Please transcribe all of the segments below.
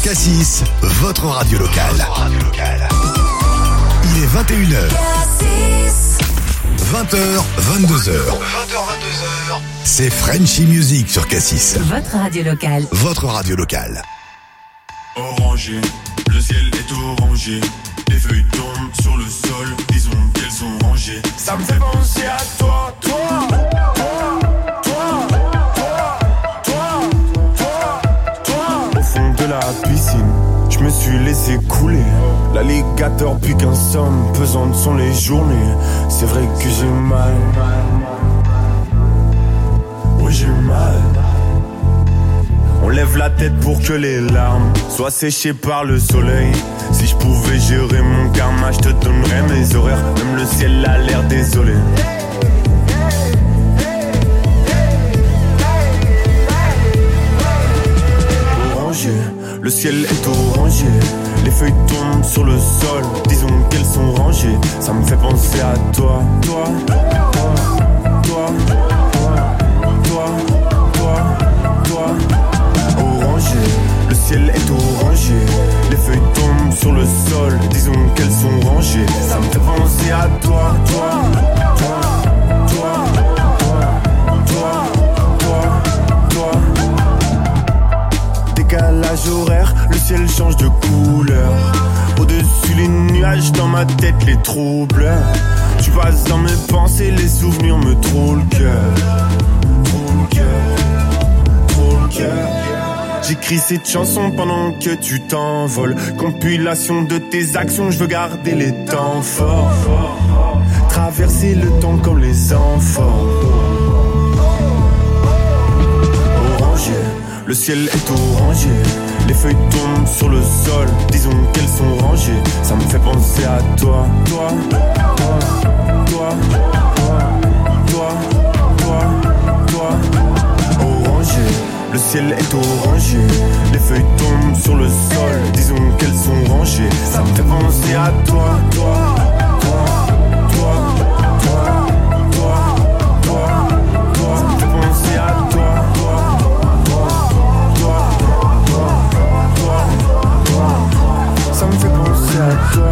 Cassis, votre radio locale. Il est 21h. 20h, 22h. C'est Frenchy Music sur Cassis. Votre radio locale. Votre radio locale. Orangé, le ciel est orangé. Les feuilles tombent sur le sol, disons qu'elles sont rangées. Ça me fait penser à toi, toi. Au fond de la piscine, je me suis laissé couler. L'alligator pique un somme, pesantes sont les journées. C'est vrai que j'ai mal. Oui, j'ai mal. On lève la tête pour que les larmes soient séchées par le soleil. Si je pouvais gérer mon karma, je te donnerais mes horaires. Même le ciel a l'air désolé. Orangé, le ciel est orangé. Les feuilles tombent sur le sol, disons qu'elles sont rangées. Ça me fait penser à toi, toi, toi, toi, toi, toi, toi. Orangé, le ciel est orangé. Les feuilles tombent sur le sol, disons qu'elles sont rangées. Ça me fait penser à toi, toi, toi, toi, toi, toi, toi. Décalage horaire, le ciel change de couleur. Au-dessus les nuages, dans ma tête les troubles. Tu passes dans mes pensées, les souvenirs me trouvent le cœur. Trop le cœur, trop le cœur. J'écris cette chanson pendant que tu t'envoles. Compilation de tes actions, je veux garder les temps forts. Traverser le temps comme les enfants. Orangé, le ciel est orangé. Les feuilles tombent sur le sol, disons qu'elles sont rangées. Ça me fait penser à toi, toi, toi, toi, toi, toi, toi. Orangé, le ciel est orangé. Les feuilles tombent sur le sol, disons qu'elles sont rangées. Ça me fait penser à toi, toi, toi, toi, toi, toi, toi, toi. Ça me fait penser à toi, toi, toi, toi, toi, toi, toi. Ça me fait penser à toi.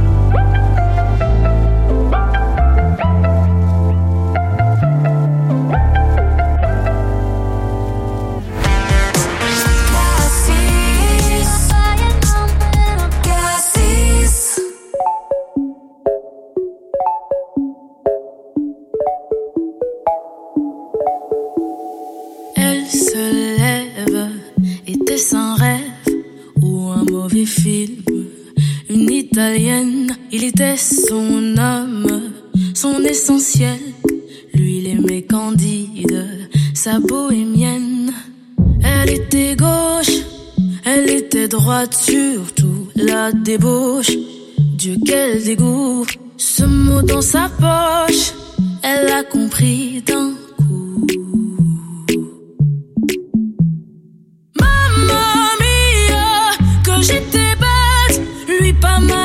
Il était son âme, son essentiel. Lui, il aimait Candide, sa bohémienne. Elle était gauche, elle était droite, surtout la débauche. Dieu, quel dégoût, ce mot dans sa poche, elle a compris d'un coup. Mamma mia, que j'étais bête, lui pas mal.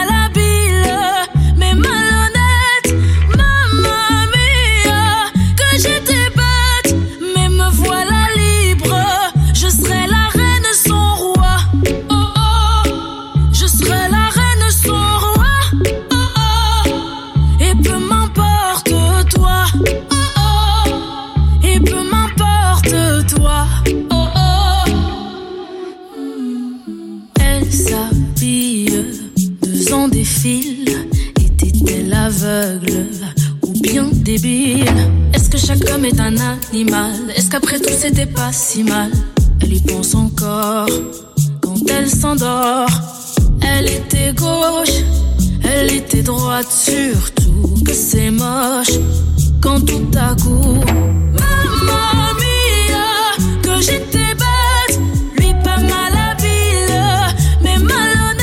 Était-elle aveugle ou bien débile? Est-ce que chaque homme est un animal? Est-ce qu'après tout c'était pas si mal? Elle y pense encore quand elle s'endort. Elle était gauche, elle était droite, surtout que c'est moche quand tout à coup, mamma mia, que j'étais bête, lui pas mal habile, mais malhonnête.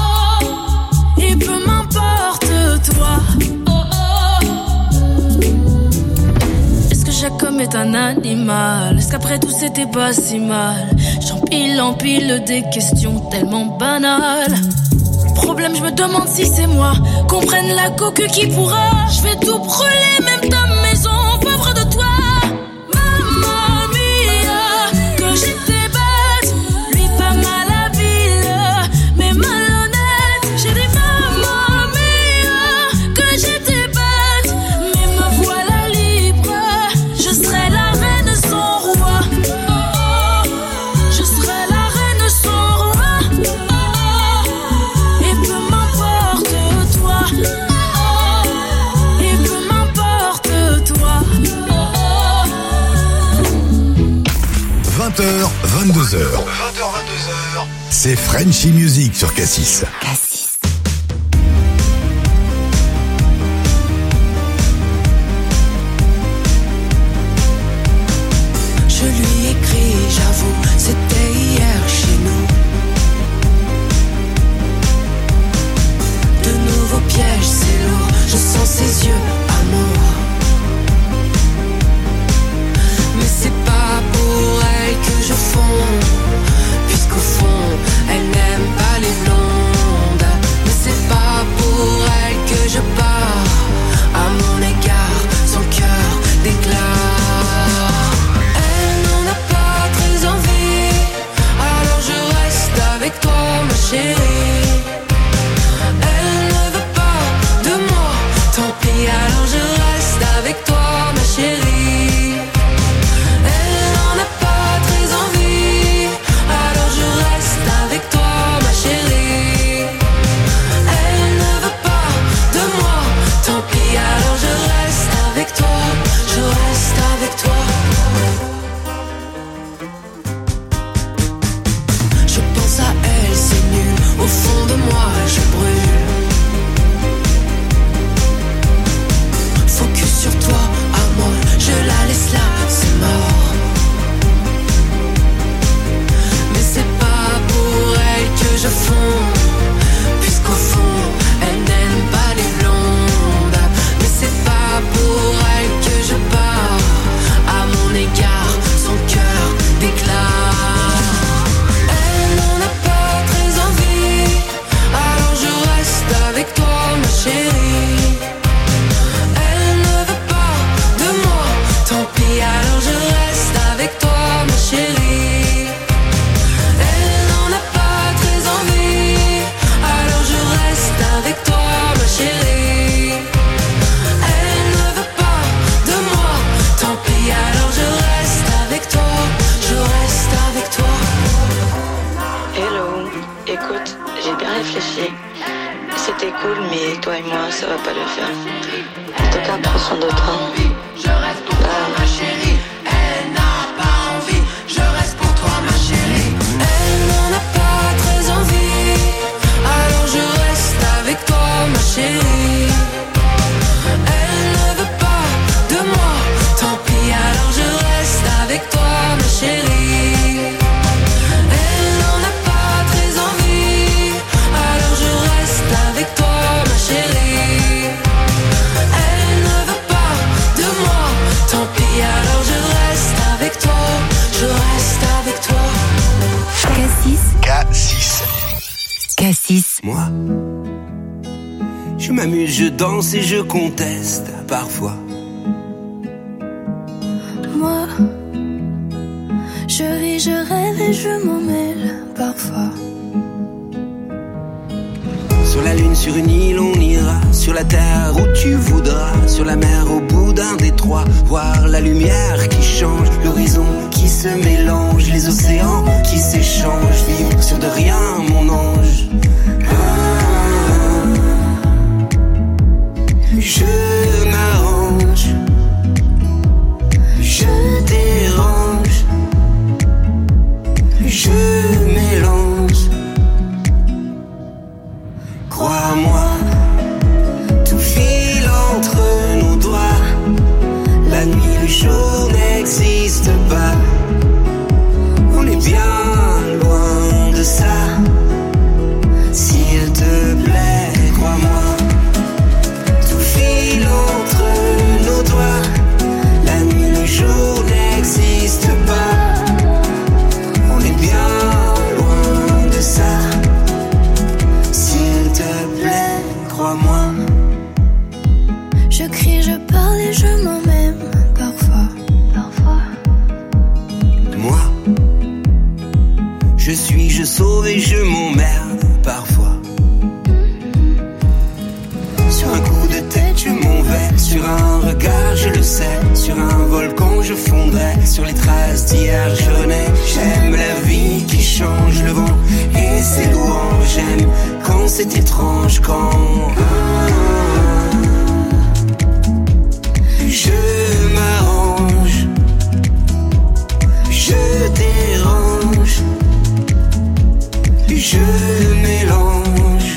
Et peu m'importe toi. chaque homme est un animal? Est-ce qu'après tout c'était pas si mal? J'empile des questions tellement banales. Problème, je me demande si c'est moi. Qu'on prenne la coque qui pourra. Je vais tout brûler, même ta maison, pauvre de toi. Mamma mia, que j'étais bête. Lui pas mal habile, mais malhonnête. J'ai dit mamma mia, que j'étais bête. Mais me voilà libre. Je serai la reine sans roi. Je serai la reine sans roi. Et peu m'importe toi. Et peu m'importe toi. 20h, 22h. C'est Frenchy Music sur Cassis. Je lui écris, j'avoue, c'était hier chez nous. De nouveaux pièges, c'est lourd, je sens ses yeux, amour. Mais c'est pas pour elle que je fonds, puisqu'au fond, elle n'aime pas les blondes. Mais c'est pas pour elle que je pars, à mon égard, son cœur déclare. Elle n'en a pas très envie, alors je reste avec toi, ma chérie. Elle ne veut pas de moi, tant pis, alors je reste avec toi, ma chérie. Elle n'en a pas très envie, alors je reste avec toi, ma chérie. Elle ne veut pas de moi, tant pis, alors je reste avec toi, je reste avec toi. Je pense à elle, c'est nul, au fond de moi je brûle. Focus sur toi, amour, je la laisse là, c'est mort. Mais c'est pas pour elle que je fonds, puisqu'au fond, elle n'aime pas les blondes. Mais c'est pas pour elle que je pars, à mon égard, son cœur déclare. Elle n'en a pas très envie, alors je reste avec toi, ma chérie. Elle ne veut pas de moi, tant pis, alors je reste avec toi, ma chérie. Elle n'en a pas très envie, alors je reste avec toi, ma chérie. Elle ne veut pas de moi, tant pis, alors je reste avec toi, je reste avec toi. Hello, écoute, j'ai bien réfléchi. C'était cool, mais toi et moi, ça va pas le faire. En tout cas, prends soin de toi. Je reste pour toi, ma chérie. Elle n'a pas envie, je reste pour toi, ma chérie. Elle n'en a pas très envie, alors je reste avec toi, ma chérie. Elle ne veut pas de moi, tant pis, alors je reste avec toi, ma chérie. Elle n'en a pas très envie, alors je reste avec toi, ma chérie. Elle ne veut pas de moi, tant pis, alors je reste avec toi, je reste avec toi. Cassis. Moi, je m'amuse, je danse et je conteste parfois. Moi, je vis, je rêve et je m'en mêle parfois. Sur la lune, sur une île, on ira. Sur la terre où tu voudras. Sur la mer, au bout d'un détroit. Voir la lumière qui change. L'horizon qui se mélange. Les océans qui s'échangent. Vivre sur de rien, mon ange. Je m'arrange. Je dérange. Je mélange. Crois-moi, tout file entre nos doigts. La nuit, le jour n'existe pas. On est bien loin de ça. S'il te plaît, crois-moi. Tout file entre nos doigts. La nuit, le jour je fondrais sur les traces d'hier. Je renais, j'aime la vie qui change, le vent et ses louanges. J'aime quand c'est étrange, quand je m'arrange, je dérange, je mélange.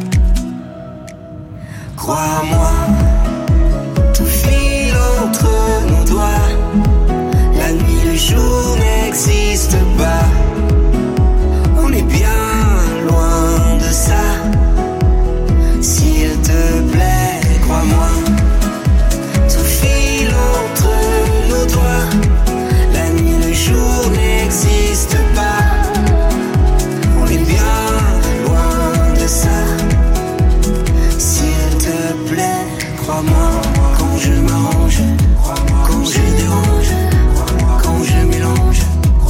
Crois-moi, tout file entre nos doigts. La nuit, le jour n'existe pas. On est bien loin de ça. S'il te plaît, crois-moi. Tout file entre nos doigts. La nuit, le jour n'existe pas. On est bien loin de ça. S'il te plaît, crois-moi. Quand je m'arrange, quand je dérange, quand je mélange.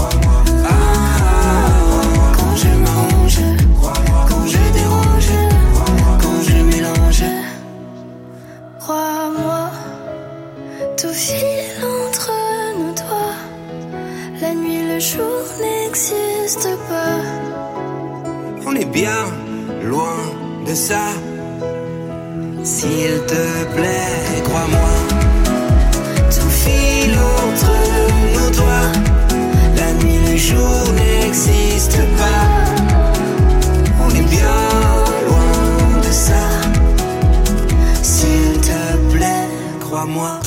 Quand je m'arrange, quand je dérange, quand je mélange. Crois-moi, tout file entre nos doigts. La nuit, le jour n'existe pas. On est bien loin de ça. S'il te plaît, crois-moi. Tout file entre nos doigts. La nuit, le jour n'existe pas. On est bien loin de ça. S'il te plaît, crois-moi.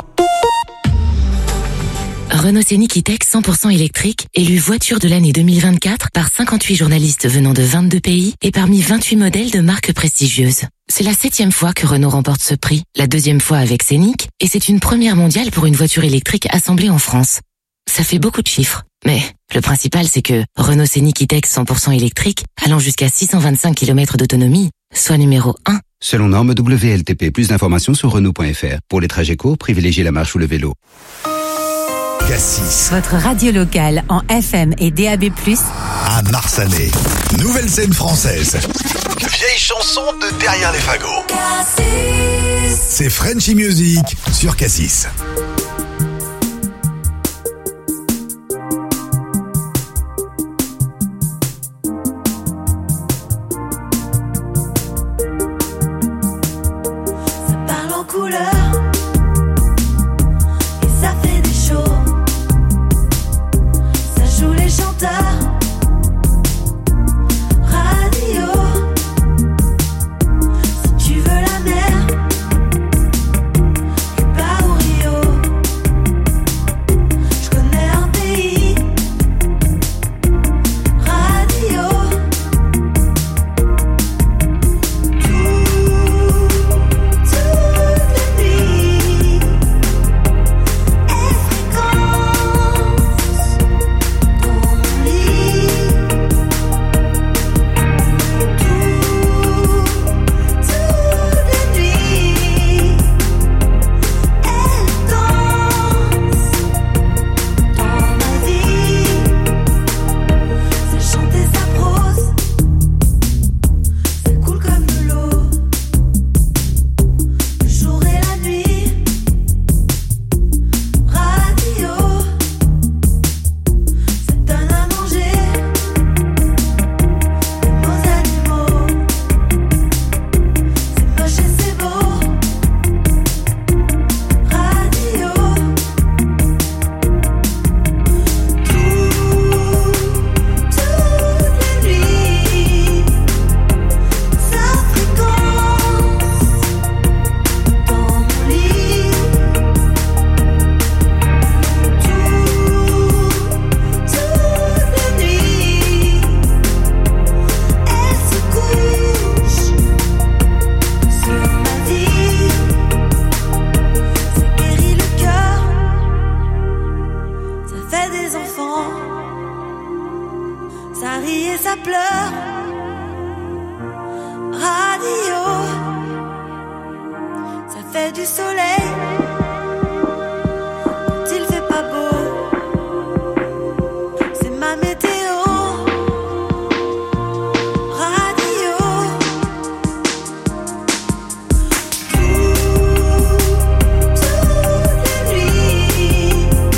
Renault Scénic E-Tech 100% électrique, élu voiture de l'année 2024 par 58 journalistes venant de 22 pays et parmi 28 modèles de marques prestigieuses. C'est la 7e fois que Renault remporte ce prix, la 2e fois avec Scénic, et c'est une première mondiale pour une voiture électrique assemblée en France. Ça fait beaucoup de chiffres, mais le principal c'est que Renault Scénic E-Tech 100% électrique, allant jusqu'à 625 km d'autonomie, soit numéro 1. Selon norme WLTP, plus d'informations sur Renault.fr. Pour les trajets courts, privilégiez la marche ou le vélo. Cassis. Votre radio locale en FM et DAB+. À Marsanais. Nouvelle scène française. Vieille chanson de derrière les fagots. Cassis. C'est Frenchy Music sur Cassis. Ça parle en couleur. Joue les chanteurs, radio. Si tu veux la mer, Cuba ou Rio. Je connais un pays, radio. Toute la nuit, et fréquence. fait du soleil quand il fait pas beau. C'est ma météo. Radio. Toute la nuit.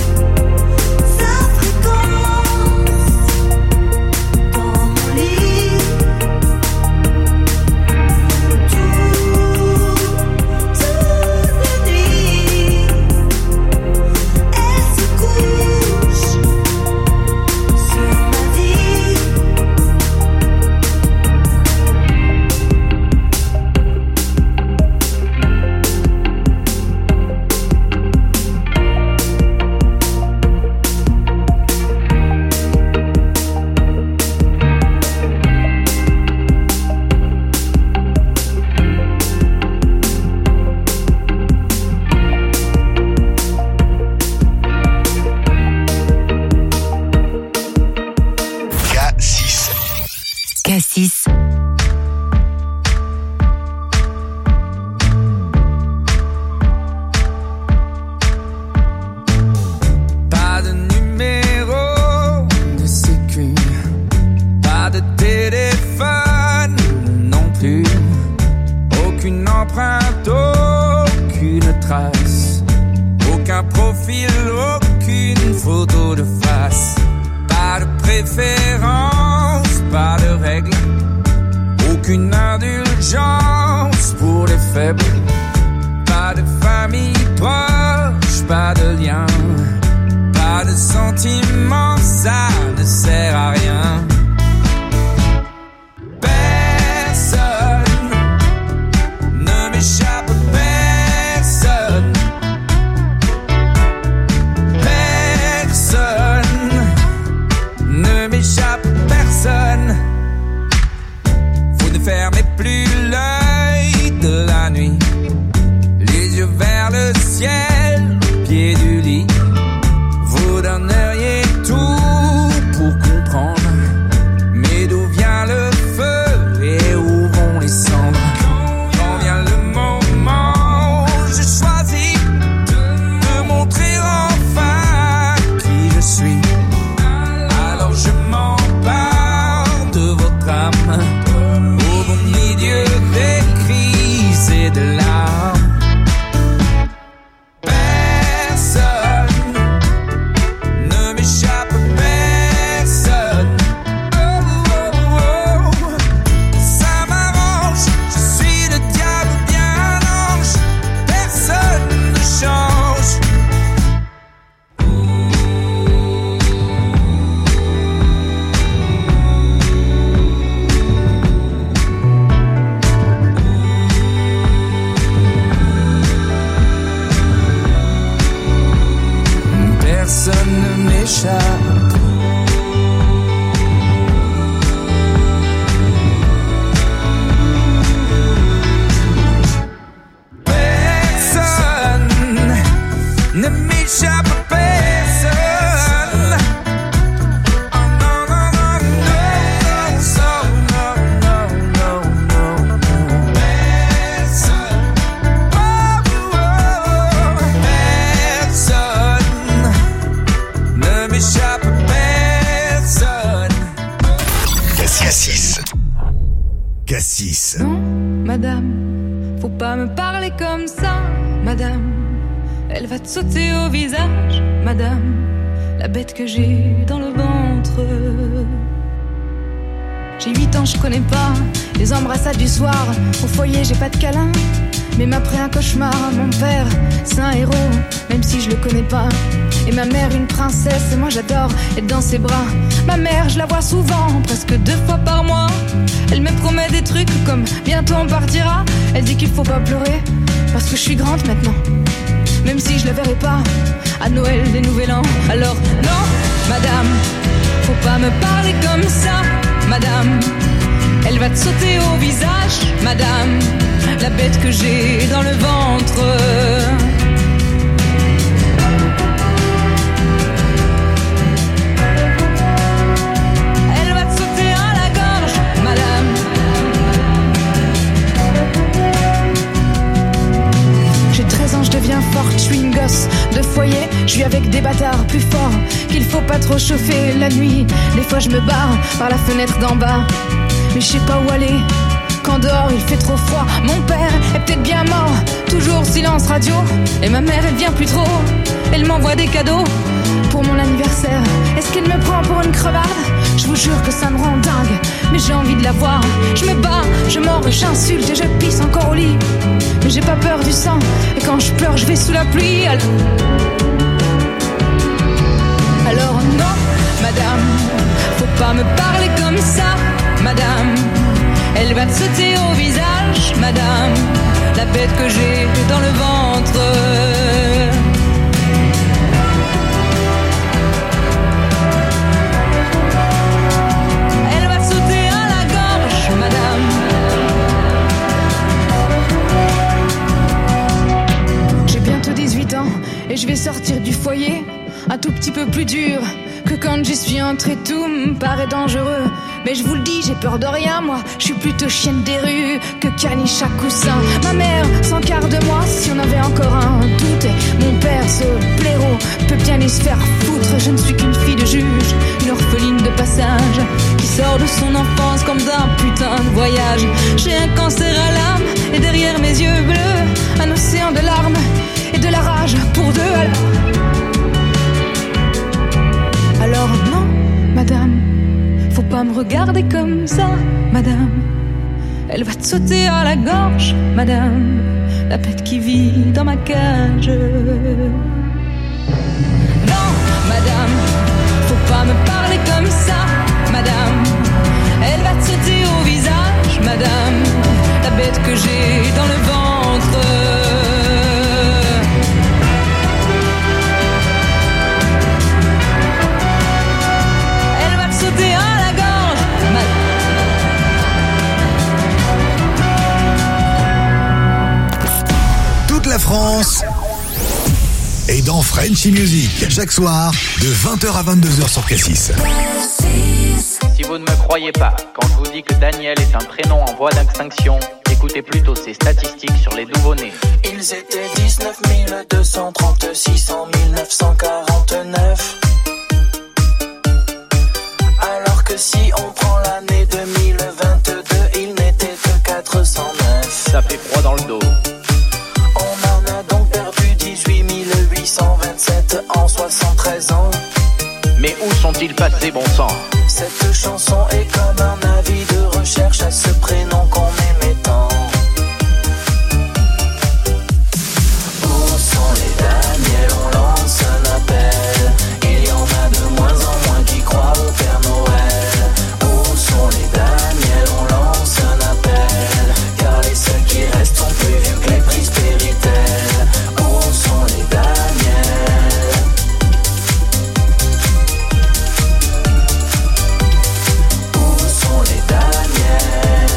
trace. Aucun profil, aucune photo de face. Pas de préférence, pas de règle. Aucune indulgence pour les faibles. Pas de famille proche, pas de lien. Pas de sentiments, ça ne sert à rien. Personne ne m'échappe, personne. Personne ne m'échappe, personne. Vous ne fermez plus l'œil de la nuit. Les yeux vers le ciel, au pied du lit. Vous donneriez tout pour comprendre. Mais d'où vient le feu et où vont les cendres? Quand vient le moment, je choisis de montrer enfin qui je suis. Alors je m'empare de votre âme. Au beau milieu des crises et de larmes. Cassis. Non, madame, faut pas me parler comme ça, madame. Elle va te sauter au visage, madame. La bête que j'ai dans le ventre. J'ai 8 ans, je connais pas les embrassades du soir. Au foyer, j'ai pas de câlin. Même après un cauchemar, mon père, c'est un héros, même si je le connais pas. Et ma mère, une princesse, et moi j'adore être dans ses bras. Ma mère, je la vois souvent, presque 2 fois par mois. Elle me promet des trucs comme bientôt on partira. Elle dit qu'il faut pas pleurer, parce que je suis grande maintenant. Même si je la verrai pas à Noël des Nouvel An. Alors non, madame, faut pas me parler comme ça, madame. Elle va te sauter au visage, madame. La bête que j'ai dans le ventre. Elle va te sauter à la gorge, madame. J'ai 13 ans, je deviens forte, je suis une gosse de foyer. Je suis avec des bâtards plus forts qu'il faut pas trop chauffer la nuit. Des fois je me barre par la fenêtre d'en bas, mais je sais pas où aller. Quand dehors il fait trop froid, mon père est peut-être bien mort. Toujours silence radio, et ma mère elle vient plus trop. Elle m'envoie des cadeaux pour mon anniversaire. Est-ce qu'elle me prend pour une crevarde? Je vous jure que ça me rend dingue, mais j'ai envie de la voir. Je me bats, je mords, j'insulte et je pisse encore au lit. Mais j'ai pas peur du sang, et quand je pleure je vais sous la pluie. Alors non, madame, faut pas me parler comme ça, madame. Elle va te sauter au visage, madame. La bête que j'ai dans le ventre. Elle va te sauter à la gorge, madame. J'ai bientôt 18 ans et je vais sortir du foyer. Un tout petit peu plus dur que quand j'y suis entrée. Tout me paraît dangereux, mais je vous le dis, j'ai peur de rien, moi. Je suis plutôt chienne des rues que caniche à coussin. Ma mère s'encarre de moi si on avait encore un doute. Et mon père, ce blaireau, peut bien aller se faire foutre. Je ne suis qu'une fille de juge, une orpheline de passage, qui sort de son enfance comme d'un putain de voyage. J'ai un cancer à l'âme et derrière mes yeux bleus, un océan de larmes. et de la rage pour deux alors non, madame, faut pas me regarder comme ça, madame. Elle va te sauter à la gorge, madame, la bête qui vit dans ma cage. Non, madame, faut pas me parler comme ça, madame. Elle va te sauter au visage, madame, la bête que j'ai dans le ventre. Elle va te sauter à la gorge, Toute la France est dans Frenchy Music. Chaque soir, de 20h à 22h sur Cassis. Si vous ne me croyez pas, quand je vous dis que Daniel est un prénom en voie d'extinction, écoutez plutôt ces statistiques sur les nouveau-nés. Ils étaient 19 236 en 1949. Alors que si on prend l'année 2022, il n'était que 409. Ça fait froid dans le dos. On en a donc perdu 18 827 en 73 ans. Mais où sont-ils passés, bon sang? Cette chanson est comme un avis de recherche à ce prénom qu'on aimait tant. Où sont les Daniel? On lance un appel. Il y en a de moins en moins qui croient au Père Noël. Où sont les Daniel? On lance un appel. Car les seuls qui restent sont plus vieux que les prix spirituels. Où sont les Daniel? Où sont les Daniel?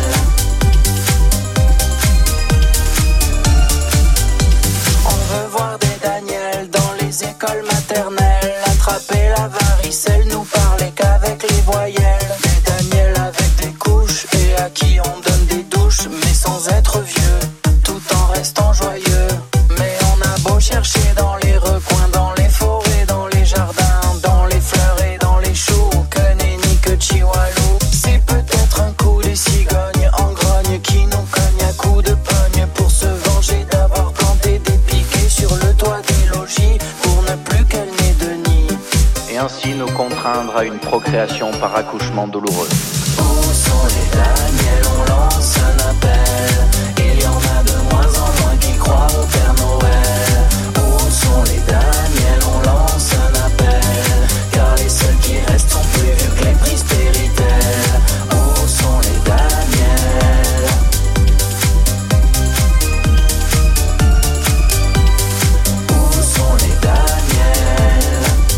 On veut voir des Daniel dans les écoles maternelles. Attraper la varicelle, nous parler qu'avec les voyelles. Des Daniel avec des couches et à qui on donne des douches, mais sans être vieux, tout en restant joyeux. Mais on a beau chercher dans les recoins, dans les forêts, dans les jardins, dans les fleurs et dans les choux, que nenni, que chihuahua. C'est peut-être un coup des cigognes en grogne qui nous cognent à coups de pogne pour se venger d'avoir planté des piquets sur le toit des logis pour ne plus qu'elle n'ait de nid. Et ainsi nous contraindre à une procréation par accouchement douloureux. Où sont les Daniel? On lance un appel. Il y en a de moins en moins qui croient au Père Noël. Où sont les Daniel? On lance un appel. Car les seuls qui restent sont plus vieux que les prix spirituels. Où sont les Daniel? Où sont les Daniel?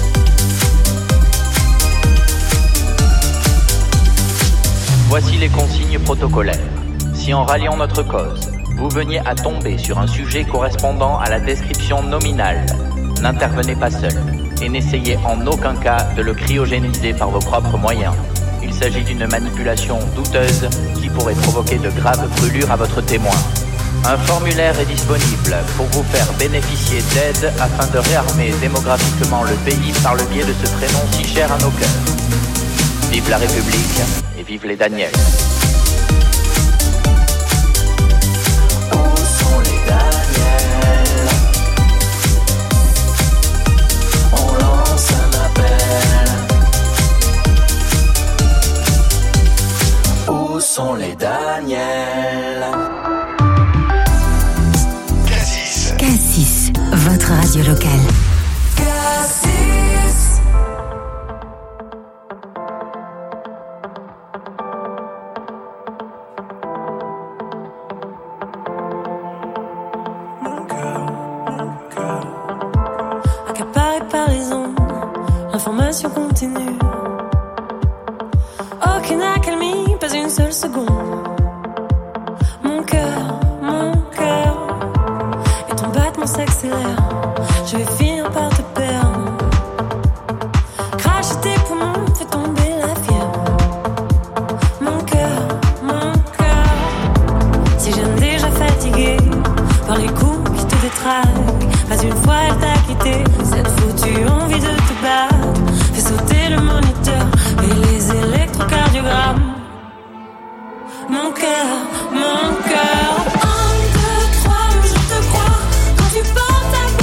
Voici les consignes protocolaires. Si en ralliant notre cause, vous veniez à tomber sur un sujet correspondant à la description nominale, n'intervenez pas seul et n'essayez en aucun cas de le cryogéniser par vos propres moyens. Il s'agit d'une manipulation douteuse qui pourrait provoquer de graves brûlures à votre témoin. Un formulaire est disponible pour vous faire bénéficier d'aide afin de réarmer démographiquement le pays par le biais de ce prénom si cher à nos cœurs. Vive la République et vive les Daniel. Où sont les Daniel? On lance un appel. Où sont les Daniel? Cassis, votre radio locale. Accaparé par les ondes, l'information continue. Aucune accalmie, pas une seule seconde. Mon cœur, et ton battement s'accélère. Je vais finir par te perdre. Cracher tes poumons, fait tomber la fièvre. Mon cœur, si j'aime déjà fatigué par les coups qui te détraquent. Pas une fois elle t'a quitté, cette foutue envie de te battre fait sauter le moniteur et les électrocardiogrammes. Mon cœur. 1, 2, 3, je te crois quand tu portes ta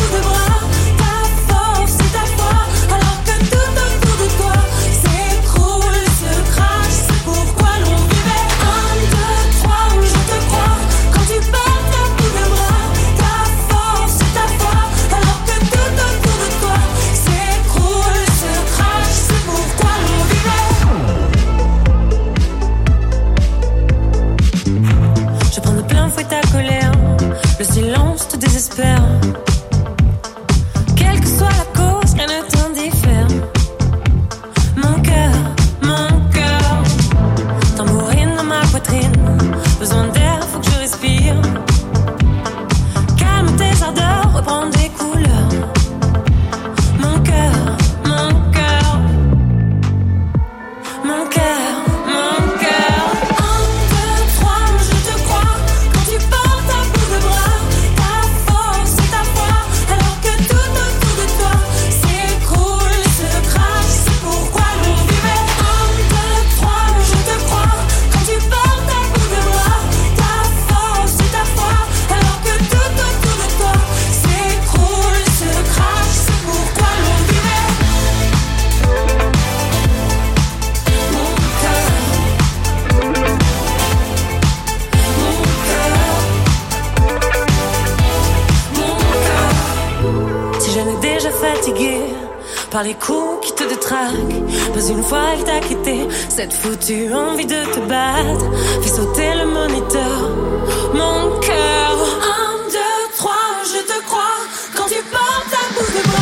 fatigué par les coups qui te détraquent. Pas une fois elle t'a quitté, cette foutue envie de te battre fait sauter le moniteur. Mon cœur, 1, 2, 3, je te crois quand tu portes à bout de bras.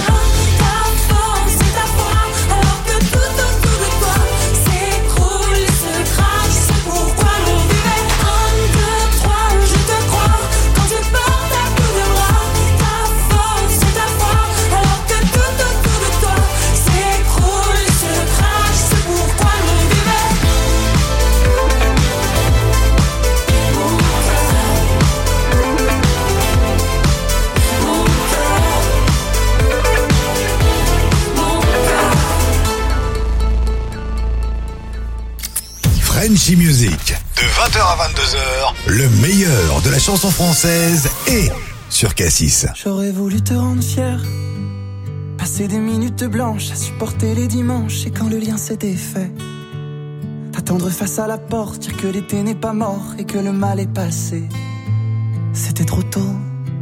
Frenchy Music, de 20h à 22h, le meilleur de la chanson française est sur Cassis. J'aurais voulu te rendre fier, passer des minutes blanches à supporter les dimanches et quand le lien s'est défait, t'attendre face à la porte, dire que l'été n'est pas mort et que le mal est passé. C'était trop tôt,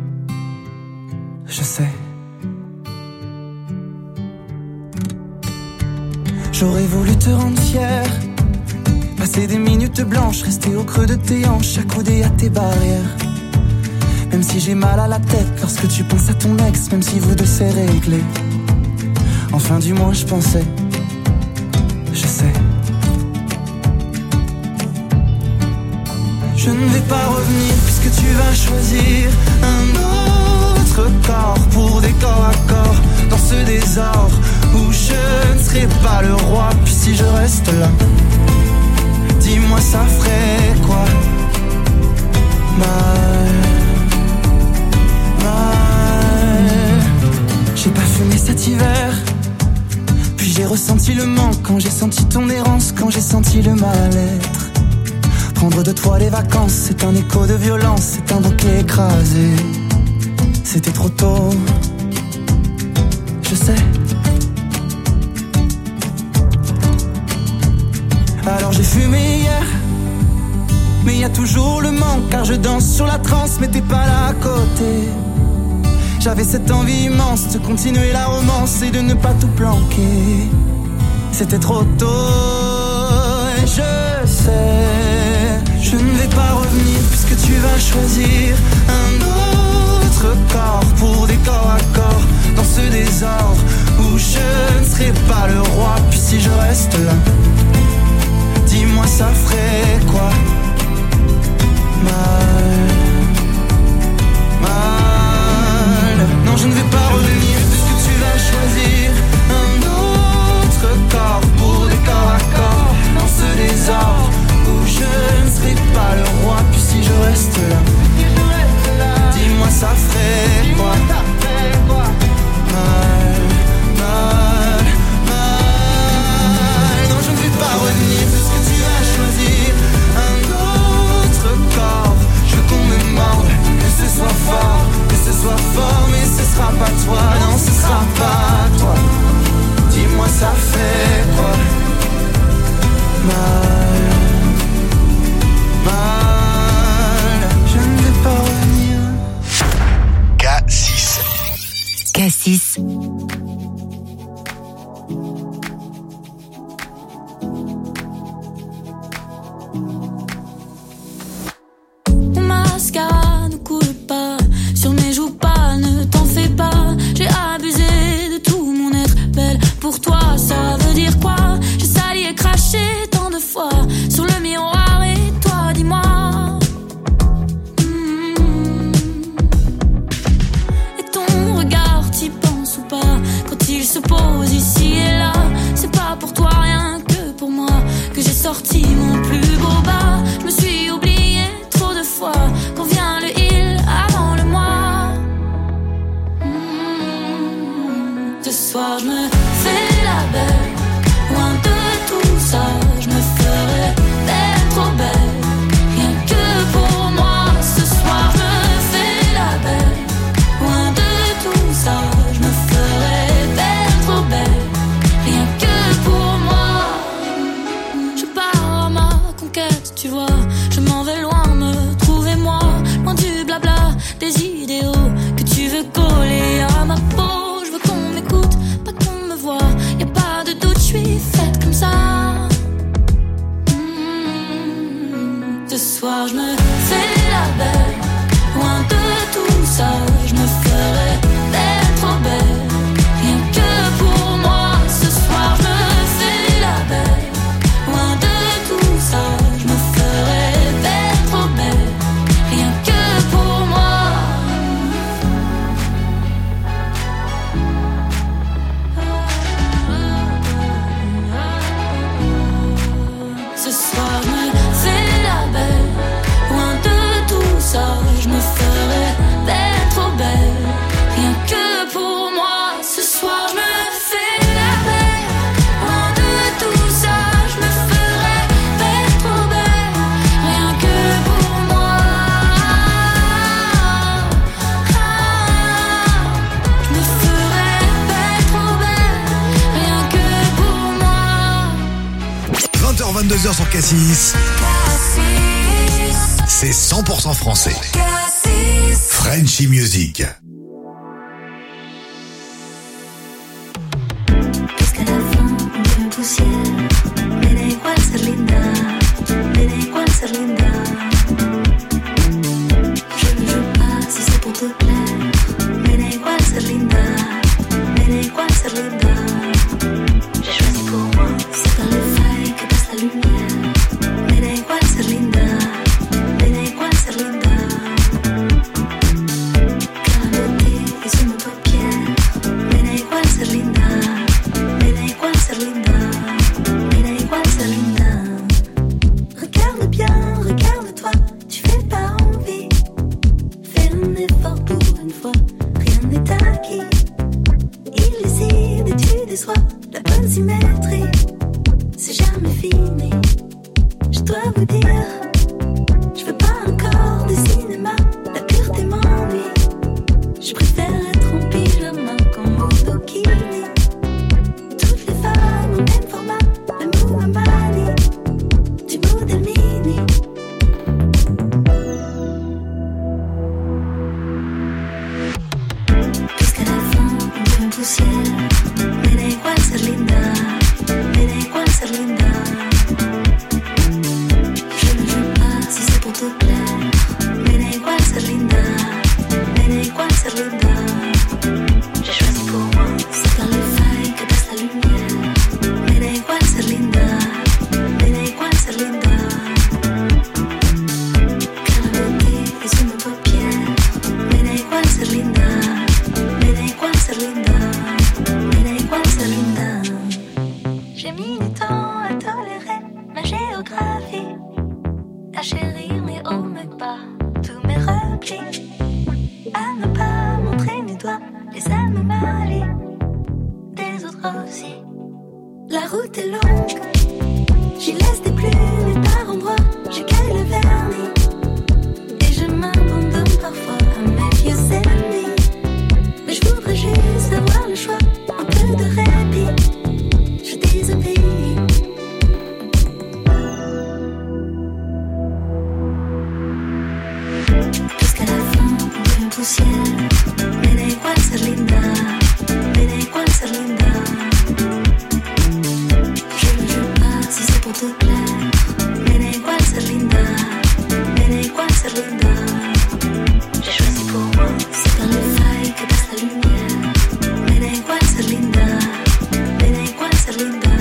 je sais. J'aurais voulu te rendre fier, passer des minutes blanches, rester au creux de tes hanches, accoudé à tes barrières. Même si j'ai mal à la tête lorsque tu penses à ton ex, même si vous deux c'est réglé. Enfin du moins je pensais, je sais. Je ne vais pas revenir puisque tu vas choisir un autre corps pour des corps à corps dans ce désordre où je ne serai pas le roi. Puis si je reste là, dis-moi ça ferait quoi? Mal. J'ai pas fumé cet hiver, puis j'ai ressenti le manque quand j'ai senti ton errance, quand j'ai senti le mal-être. Prendre de toi les vacances, c'est un écho de violence, c'est un bouquet écrasé. C'était trop tôt, je sais. Alors j'ai fumé hier, mais y a toujours le manque, car je danse sur la transe, mais t'es pas là à côté. J'avais cette envie immense de continuer la romance et de ne pas tout planquer. C'était trop tôt, et je sais. Je ne vais pas revenir puisque tu vas choisir un autre corps pour des corps à corps dans ce désordre où je ne serai pas le roi. Puis si je reste là, dis-moi ça ferait quoi? Mal. Non, je ne vais pas revenir puisque tu vas choisir un autre corps pour des corps à corps dans ce désordre où je ne serai pas le roi. Puis si je reste là, dis-moi ça ferait quoi? Mal. Non, je ne vais pas revenir puisque tu vas choisir un autre corps. Je veux qu'on me morde, que ce soit fort, mais ce sera pas toi, non ce sera pas toi. Dis-moi ça fait quoi? Mal. Je ne vais pas revenir. K6. K6. Mon mascara ne coule pas sur mes joues pâles, ne t'en fais pas. J'ai abusé de tout mon être belle. Pour toi, ça veut dire quoi? J'ai sali et craché tant de fois sur le miroir et toi, dis-moi. Et ton regard, t'y penses ou pas? Quand il se pose ici et là, c'est pas pour toi rien que pour moi que j'ai sorti mon plus beau bas. Je me suis oubliée trop de fois. Quand vient le il avant le moi. Ce soir je me fais la belle, loin de tout ça. Je me ferai belle, trop belle, rien que pour moi. Ce soir je me fais la belle, loin de tout ça. Je me ferai belle, trop belle, rien que pour moi. Je pars à ma conquête, tu vois. Je m'en vais loin, me trouver moi, loin du blabla, des idéaux que tu veux coller à ma peau. Je veux qu'on m'écoute 22h sur Cassis. C'est 100% français. Frenchy Music. Jusqu'à la fin de poussière. Me da igual ser linda. Me da igual ser linda. Je ne joue pas si c'est pour te plaire. Me da igual ser linda. Me da igual ser linda. J'ai choisi pour moi. C'est dans les failles que passe la lumière. Me da igual ser linda. Me da igual ser linda. Car la beauté est sous mes paupières. Me da igual ser linda. Me da igual ser linda. Me da igual ser linda. Regarde bien, regarde-toi. Tu fais pas envie. Fais un effort pour une fois. Rien n'est acquis. Illicide et tu déçois. La bonne symétrie, c'est jamais fini. Je dois vous dire, je veux pas encore de cinéma. La pureté m'ennuie. Je préfère être en pyjama qu'en monokini. Toutes les femmes au même format, même Muhammadi, du modèle mini. Jusqu'à la fin de poussière. Me da igual ser linda. Me da igual ser linda. Je ne joue pas si c'est pour te plaire. Me da igual ser linda. Me da igual ser linda. J'ai choisi pour moi. C'est dans les failles que passe la lumière. Me da igual ser linda. Me da igual ser linda. Car la beauté est sous mes paupières. Me da igual ser linda. Me da igual ser linda. Me da igual ser linda. J'ai mis du temps à tolérer ma géographie, à chérir mes hauts, mes bas, tous mes replis, à ne pas montrer mes doigts, les âmes malées, des autres aussi. La route est longue, j'y laisse des plumes et par endroits, j'écueille le vernis, et je m'abandonne parfois à mes vieux ennemis. Mais je voudrais juste avoir le choix, un peu de répit. Je désobéis. Jusqu'à la fin de poussière. Me da igual ser linda. Me da igual ser linda. Je ne joue pas si c'est pour te plaire. Me da igual ser linda. Me da igual ser linda. J'ai choisi pour moi. C'est dans les failles que passe la lumière. Me da igual ser linda. Me da igual ser linda.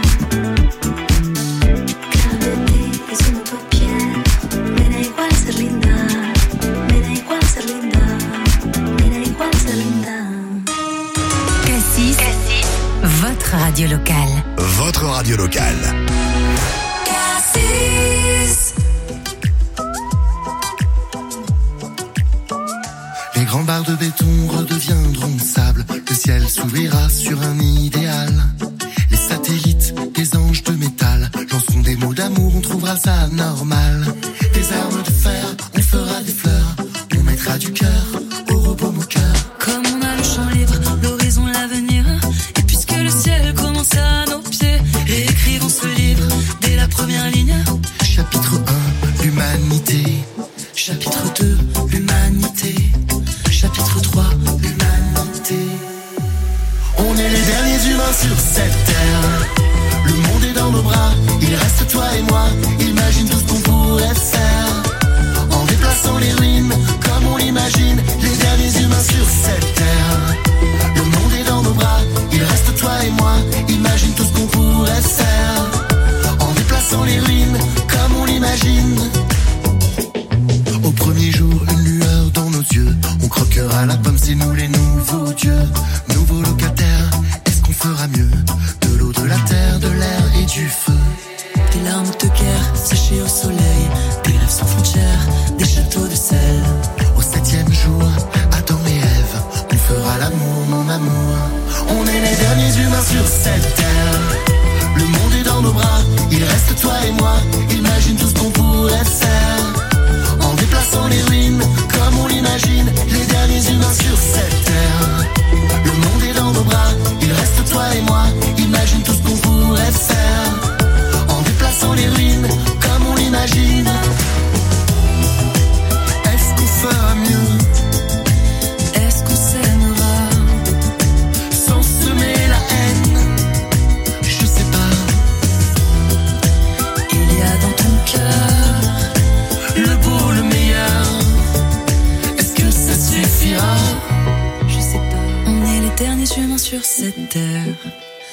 Car la beauté est sous mes paupières. Me da igual ser linda. Me da igual ser linda. Me da igual ser linda. Cassis, votre radio locale. Votre radio locale. Les grands barres de béton redeviendront sable. Le ciel s'ouvrira sur un idéal. Les satellites, des anges de métal, lanceront des mots d'amour, on trouvera ça normal. Des armes de fer, on fera des fleurs. On mettra du cœur au robot moqueur. Comme on a le champ libre, l'horizon, l'avenir. Et puisque le ciel commence à nos pieds, réécrivons ce livre dès la première ligne. Chapitre 1, l'humanité. Chapitre 2, l'humanité. Chapitre 3, l'humanité. On est les derniers humains sur cette terre. Le monde est dans nos bras, il reste toi et moi. Imagine tout ce qu'on pourrait faire. En déplaçant les ruines, comme on l'imagine. Les derniers humains sur cette terre. Le monde est dans nos bras, il reste toi et moi. Imagine tout ce qu'on pourrait faire. En déplaçant les ruines, comme on l'imagine. Au premier jour, une lueur dans nos yeux. On croquera la pomme, c'est nous les nouveaux dieux. Nouveaux locataires, est-ce qu'on fera mieux? De l'eau, de la terre, de l'air et du feu. Des larmes de guerre séchées au soleil. Des rêves sans frontières, des châteaux de sel. Au 7e jour, Adam et Ève, on fera l'amour, mon amour. On est les derniers humains sur cette terre. Le monde est dans nos bras, il reste toi et moi. Imagine tout ce qu'on pourrait faire. En déplaçant les ruines, comme on l'imagine. Les derniers humains sur cette terre. Le monde est dans nos bras, il reste toi et moi. Imagine tout ce qu'on pourrait faire. En déplaçant les ruines.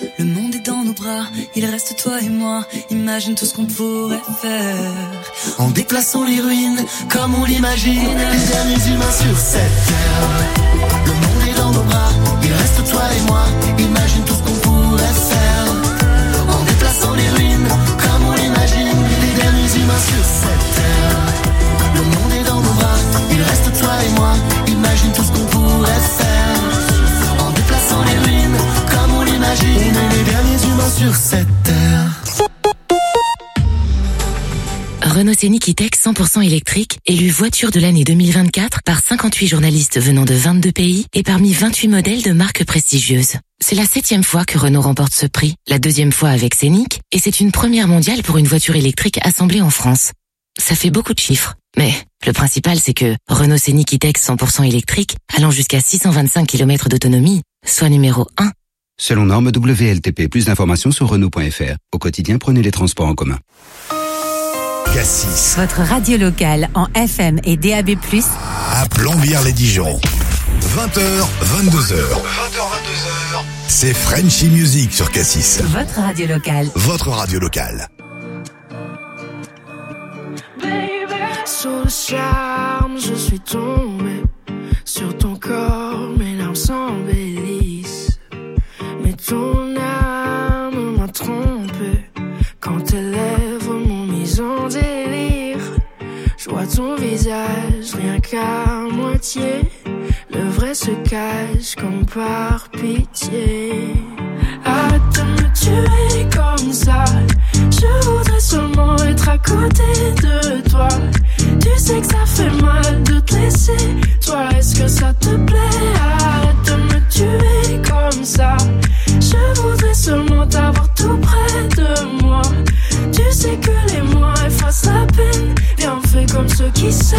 Le monde est dans nos bras, il reste toi et moi. Imagine tout ce qu'on pourrait faire en déplaçant les ruines comme on l'imagine. Les derniers humains sur cette terre. Le monde est dans nos bras, il reste toi et moi. Imagine tout ce qu'on pourrait faire en déplaçant les ruines comme on l'imagine. Les derniers humains sur cette terre. Le monde est dans nos bras, il reste toi et moi. Imagine tout ce qu'on pourrait faire en déplaçant les ruines comme on l'imagine. Les derniers humains sur cette terre. Renault Scénic E-Tech 100% électrique, élu voiture de l'année 2024 par 58 journalistes venant de 22 pays et parmi 28 modèles de marques prestigieuses. C'est la 7e fois que Renault remporte ce prix, la 2e fois avec Scénic, et c'est une première mondiale pour une voiture électrique assemblée en France. Ça fait beaucoup de chiffres, mais le principal c'est que Renault Scénic E-Tech 100% électrique, allant jusqu'à 625 km d'autonomie, soit numéro 1. Selon norme WLTP, plus d'informations sur Renault.fr. Au quotidien, prenez les transports en commun. Cassis. Votre radio locale en FM et DAB+. À Plombières-les-Dijon. 20h, 22h. C'est Frenchy Music sur Cassis. Votre radio locale. Votre radio locale. Sous le charme, je suis tombé sur ton corps, mes larmes s'embellissent. Mais ton âme m'a trompé quand tes lèvres m'ont mis en délire. Je vois ton visage rien qu'à moitié. Le vrai se cache comme par pitié. Arrête de me tuer comme ça. Je voudrais seulement être à côté de toi. Tu sais que ça fait mal de te laisser. Toi, est-ce que ça te plaît? Arrête de me tuer comme ça. Je voudrais seulement t'avoir tout près de moi. Tu sais que les mois effacent la peine. Viens, on fait comme ceux qui s'aiment.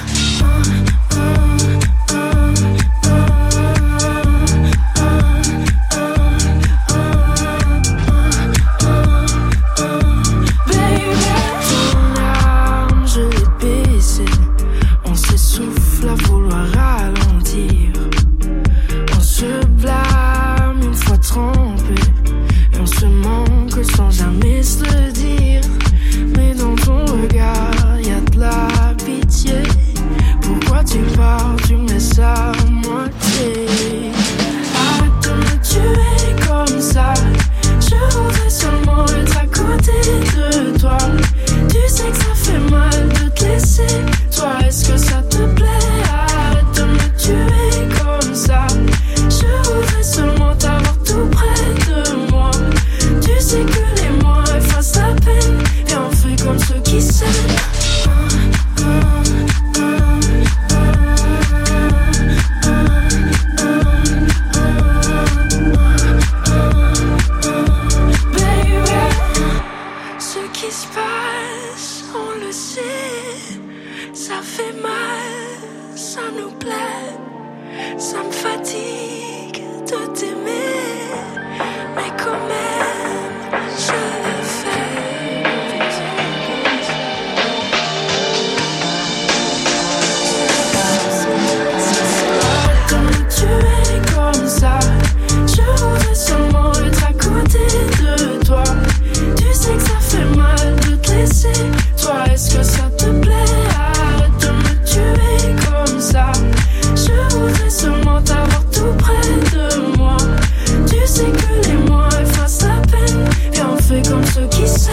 Sans jamais se le dire, mais dans ton regard y a de la pitié. Pourquoi tu pars, tu me laisses à moitié? Arrête de me tuer comme ça. Je voudrais seulement être à côté de toi. Tu sais que ça fait mal de te laisser. Toi, est-ce que ça te plaît? Arrête de me tuer comme ça. Je voudrais seulement t'avoir tout près de moi. Tu sais que les mois effacent la peine. Et on fait comme ceux qui s'aiment. Ce qui se passe, on le sait. Ça fait mal, ça nous plaît. Ça me fatigue de t'aimer, mais quand même, je le fais. Arrête de me tuer comme ça. Je voudrais seulement être à côté de toi. Tu sais que ça fait mal de te laisser. Toi, est-ce que ça te plaît? Arrête de me tuer comme ça. Je voudrais seulement t'avoir tout près de moi. Tu sais que les mois effacent la peine. Et on fait comme ceux qui s'aiment.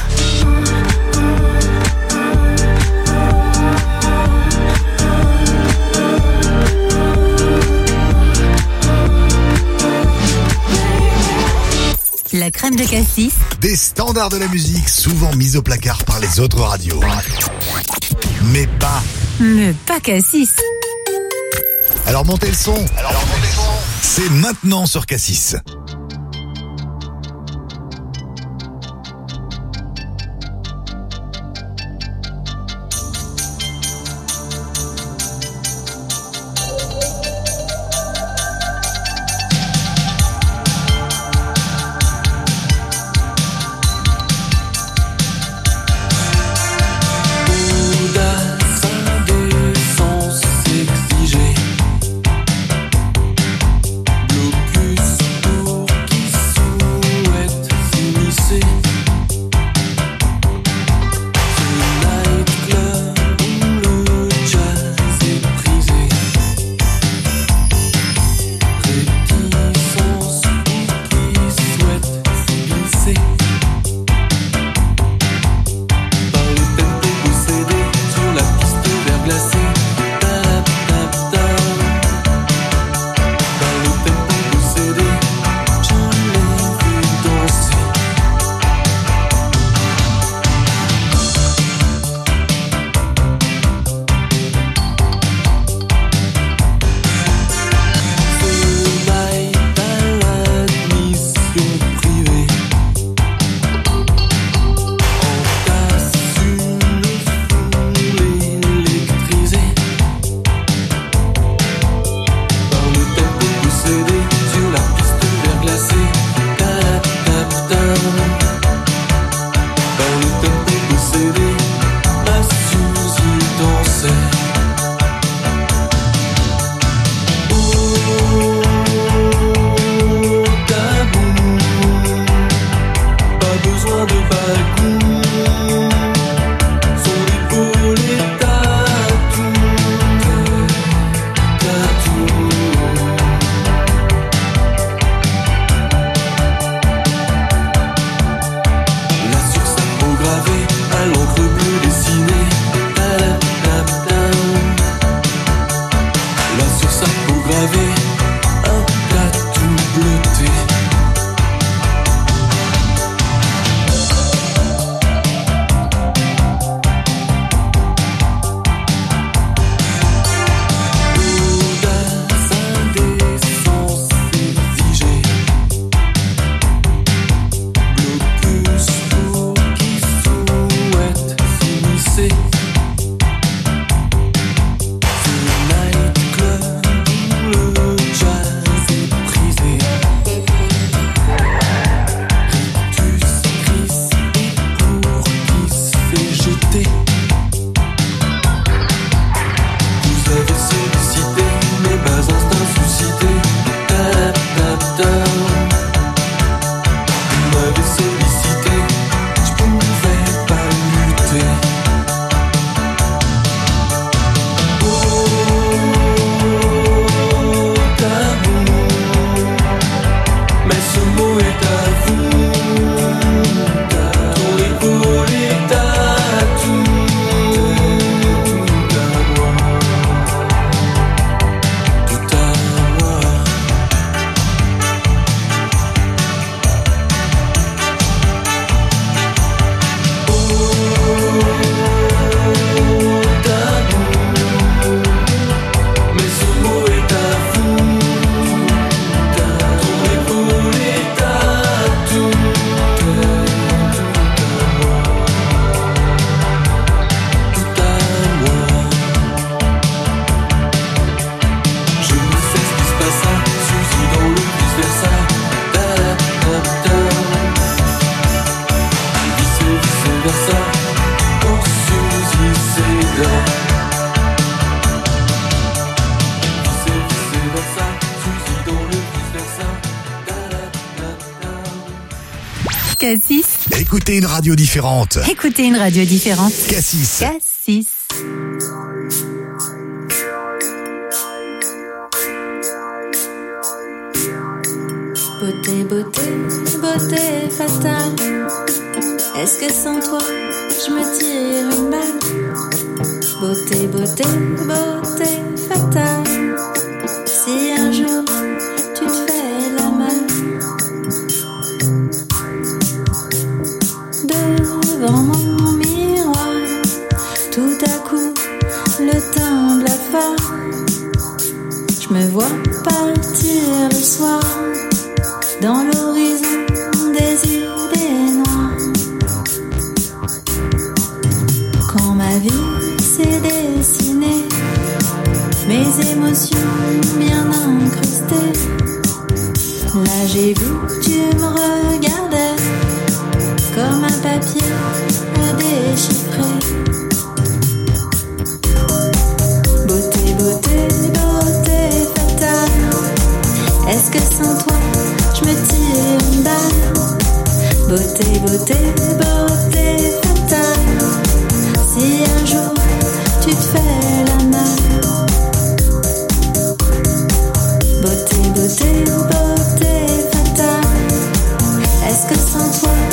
La crème de Cassis. Des standards de la musique souvent mis au placard par les autres radios. Mais pas Cassis. Alors montez le son. C'est maintenant sur Cassis. Blocus pour glacé. Par le tempo possédé sur la piste verglacée. Tap, tap, tap. Par le tempo possédé, je l'ai vu danser. Cassis. Écoutez une radio différente. Écoutez une radio différente. Cassis. Cassis. Beauté, beauté, beauté fatale. Est-ce que sans toi, je me tire une balle? Beauté, beauté, beauté fatale. Si un jour, tu te fais la malle. Devant mon miroir, tout à coup, le temps blafard. Je me vois partir le soir dans l'horizon des idées noires. Quand ma vie s'est dessinée, mes émotions bien incrustées, là j'ai vu que tu me regardais comme un papier à déchiffrer. Beauté, beauté, beauté fatale. Est-ce que sans toi je me tire une balle? Beauté, beauté, beauté fatale. Si un jour tu te fais la malle. Beauté, beauté, beauté fatale. Est-ce que sans toi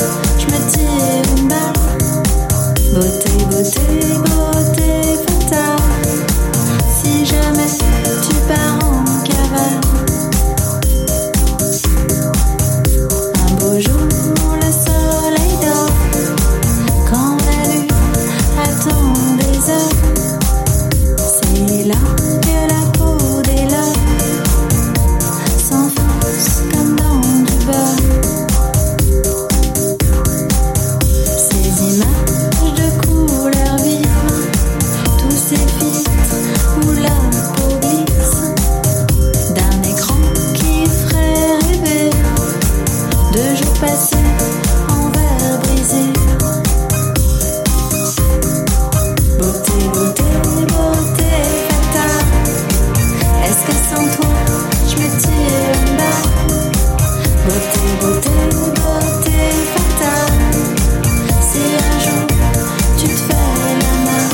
jour passé en verre brisé. Beauté, beauté, beauté fatale. Est-ce que sans toi je me tire une balle? Beauté, beauté, beauté fatale. Si un jour tu te fais la main.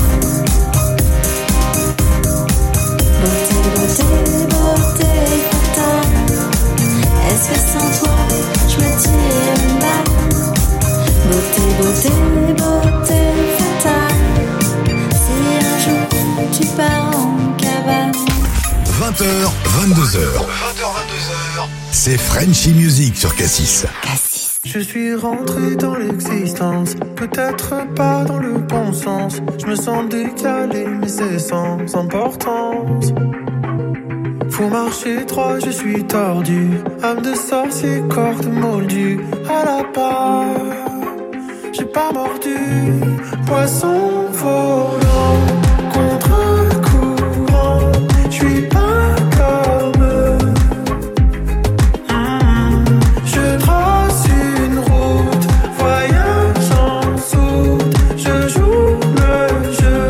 Beauté, beauté, beauté fatale. Est-ce que sans toi je me tire une balle? Beauté, beauté, beauté fatale. Si un jour tu pars en cabane. 20h, 22h. C'est Frenchy Music sur Cassis. Je suis rentré dans l'existence, peut-être pas dans le bon sens. Je me sens décalé, mais c'est sans importance. Faut marcher droit, je suis tordu. Âme de sorcier, corps de moldu. À la barre, j'ai pas mordu. Poisson volant, contre-courant. Je suis pas comme eux. Je trace une route, voyage en soute. Je joue le jeu.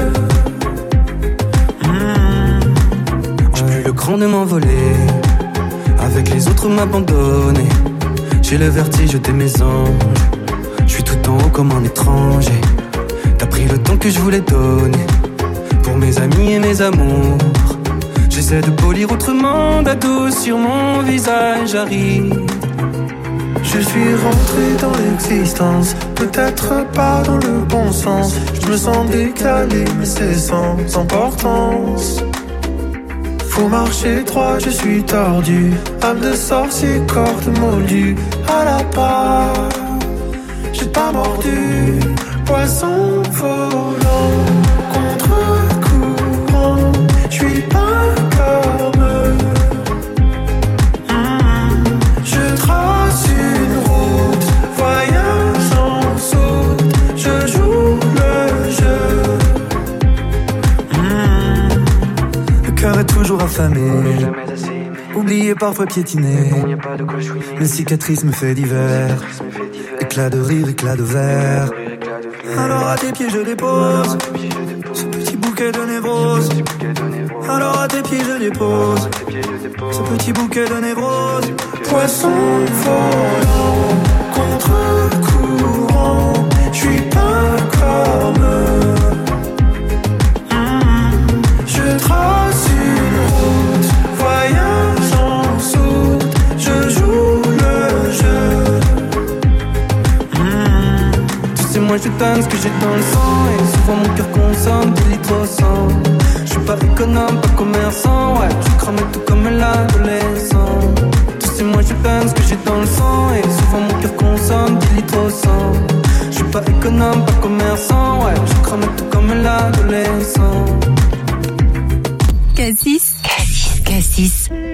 J'ai plus le cran de m'envoler. Avec les autres m'abandonner. J'ai le vertige de mes anges. Je suis tout en haut comme un étranger. T'as pris le temps que je voulais donner. Pour mes amis et mes amours. J'essaie de polir autrement, d'adoucir mon visage aride. Je suis rentré dans l'existence, peut-être pas dans le bon sens. Je me sens décalé, mais c'est sans importance. Faut marcher droit, je suis tordu. Âme de sorcier, corps de moldu. À la barre, j'ai pas mordu. Poisson volant, contre-courant. Je suis pas comme eux. Je trace une route, voyage en soute. Je joue le jeu. Le cœur est toujours affamé. Oublié, parfois piétiné. Une cicatrice me fait divers. Éclat de rire, éclat de verre. Alors à tes pieds je dépose ce petit bouquet de névrose. Alors à tes pieds je dépose ce petit bouquet de névrose. Poisson volant, contre-courant. Je suis pas comme eux. Je trace une route, voyage en soute. Je joue le jeu. Tu sais moi je donne ce que j'ai dans le sang. Et souvent mon cœur consomme des litres au sang. Je suis pas économe, pas commerçant. Ouais, je crame tout comme l'adolescent. Tu sais moi je donne ce que j'ai dans le sang. Et souvent mon cœur consomme des litres au sang. Je suis pas économe, pas commerçant. Ouais, je crame tout comme l'adolescent. Cassis. Cassis.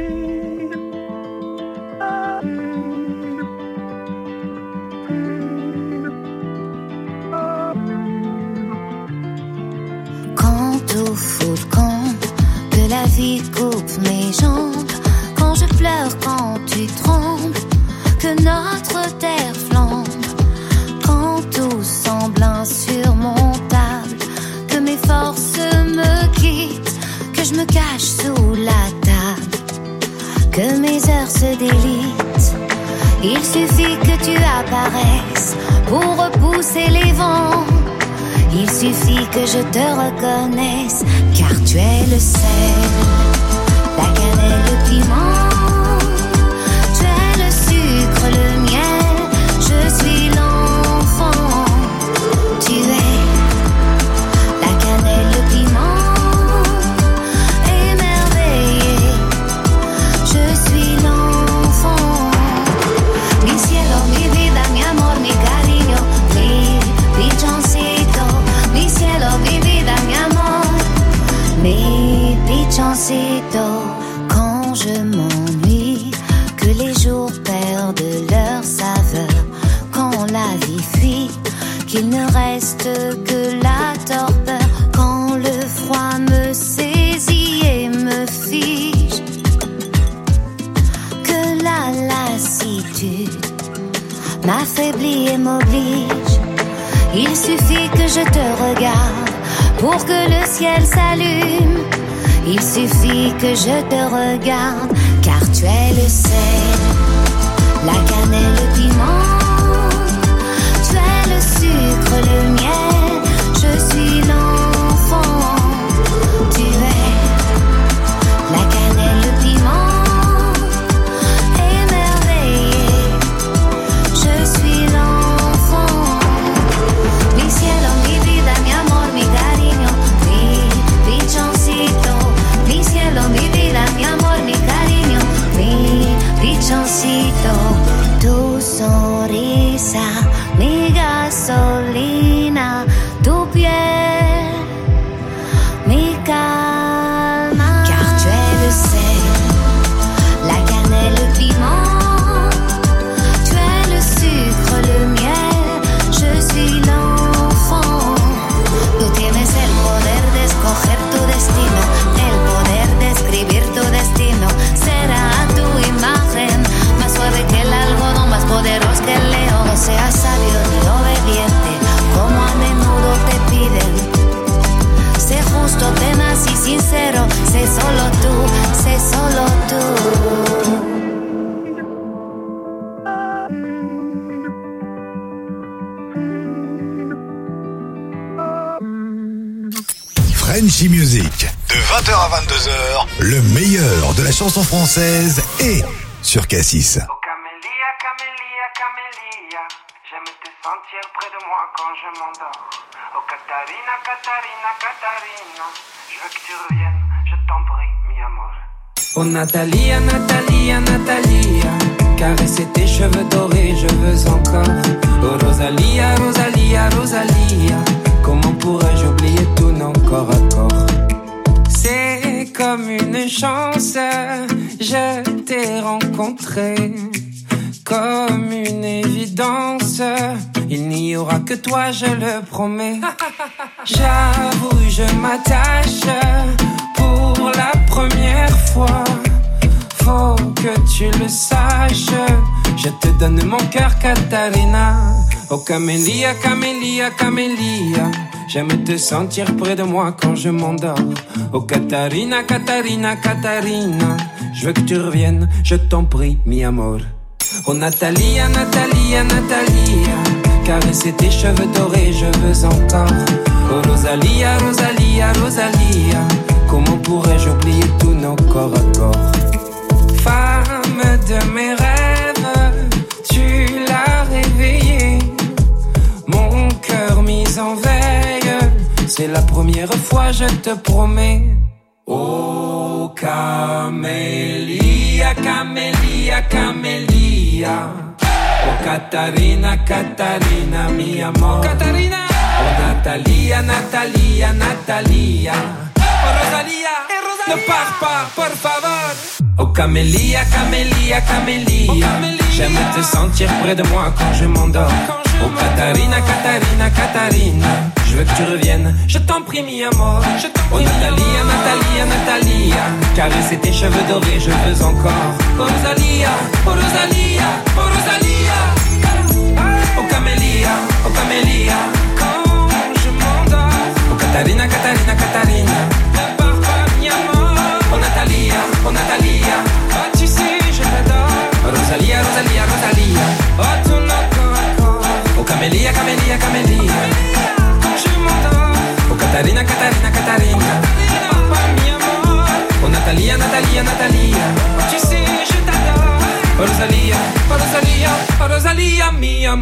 Quand au foot, quand que la vie coupe mes jambes, quand je pleure, quand tu trembles, que notre terre flambe, quand tout semble insurmontable, que mes forces me quittent, que je me cache sous la table, que mes heures se délitent. Il suffit que tu apparaisses pour repousser les vents. Il suffit que je te reconnaisse, car tu es le sel, la cannelle, le piment. Tu es le sucre, le miel, je suis l'enfant. Tu es la cannelle, le piment, émerveillé. Je suis l'enfant. Mi cielo, mi vida, mi amor, mi cariño, mi pichoncito. Mi cielo, mi vida, mi amor, mi pichoncito. Quand je m'ennuie, que les jours perdent leur saveur, quand la vie fuit, qu'il ne reste que la torpeur, quand le froid me saisit et me fige, que la lassitude m'affaiblit et m'oblige. Il suffit que je te regarde pour que le ciel s'allume. Il suffit que je te regarde, car tu es le sel, la cannelle, le piment. Tu es le sucre, le miel, je suis l'enfant. Tu es la cannelle, le piment. Émerveillé, je suis l'enfant. Mi cielo, mi vida, mi amor, mi cariño, mi pichoncito. Mi cielo, mi vida, mi amor, mi cariño, mi pichoncito. Tu sonrisa, mi gasolina, tu piel, mi calma. Car tu es le sel, la cannelle, le piment. Tu es le sucre, le miel, je suis l'enfant. Tú tienes el poder de escoger tu destino, el poder de escribir tu destino. Será a tu imagen, más suave que el algodón, más poderoso que el león. No seas sabio ni obediente, como a menudo te piden. Sé justo, tenaz y sincero, sé solo tú, sé solo tú. Frenchy Music, de 20h à 22h, le meilleur de la chanson française est sur Cassis. Camélia, Camélia, Camélia, j'aime te sentir près de moi quand je m'endors. Oh Catarina, Catarina, Catarina, je veux que tu reviennes, je t'en prie, mi amor. Oh Natalia, Natalia, Natalia, caresser tes cheveux dorés, je veux encore. Oh Rosalia, Rosalia, Rosalia, comment pourrais-je oublier tout non corps à corps? C'est comme une chance, je t'ai rencontré. Comme une évidence, il n'y aura que toi, je le promets. J'avoue, je m'attache pour la première fois. Faut que tu le saches, je te donne mon cœur, Catarina. Oh Camélia, Camélia, Camélia, j'aime te sentir près de moi quand je m'endors. Oh Catarina, Catarina, Catarina, je veux que tu reviennes, je t'en prie, mi amor. Oh Natalia, Natalia, Natalia, caresser tes cheveux dorés, je veux encore. Oh Rosalia, Rosalia, Rosalia, comment pourrais-je oublier tous nos corps à corps? Femme de mes rêves, tu l'as réveillée, mon cœur mis en veille, c'est la première fois, je te promets. Oh Camélia, Camélia, Camélia, oh Catarina, Catarina, mi amor. Catarina. Oh Natalia, Natalia, Natalia, oh Rosalia, ne pars pas, por favor. Oh Camélia, Camélia, Camélia, j'aime te sentir près de moi quand je m'endors. Oh Catarina, Catarina, Catarina, je veux que tu reviennes, je t'en prie, mi amor. Oh Natalia, Natalia, Natalia, caresser tes cheveux dorés, je veux encore. Oh Rosalia, oh Rosalia, oh Rosalia, oh Camélia, oh Camélia, quand je m'endors. Oh Catarina, Catarina, Catarina, ne pars pas, mi amor. Oh Natalia, oh Natalia, oh tu sais, je t'adore. Oh Rosalia, Rosalia, Rosalia, oh ton corps. Oh Camélia, Camélia, Camélia, quand je m'endors. Oh Catarina, Catarina, Catarina, papa, mi amor. Oh Natalia, Natalia, Natalia, oh, tu sais, je t'adore. Oh Rosalia, oh Rosalia, oh Rosalia, mi amor.